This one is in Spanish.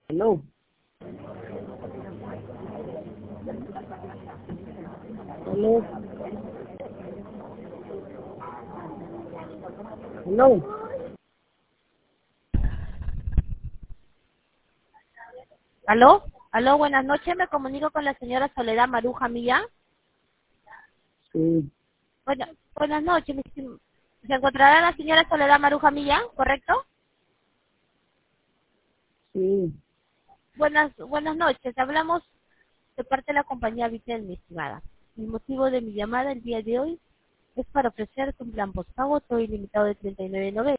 Hello. Hello. Hello. ¿Aló? ¿Aló? Buenas noches, me comunico con la señora Soledad Maruja Millán. Sí, Bueno, buenas noches, ¿se encontrará la señora Soledad Maruja Millán, correcto? sí. Buenas noches, hablamos de parte de la compañía Vitel, mi estimada. El motivo de mi llamada el día de hoy es para ofrecerte un plan postpago todo ilimitado de 39.90.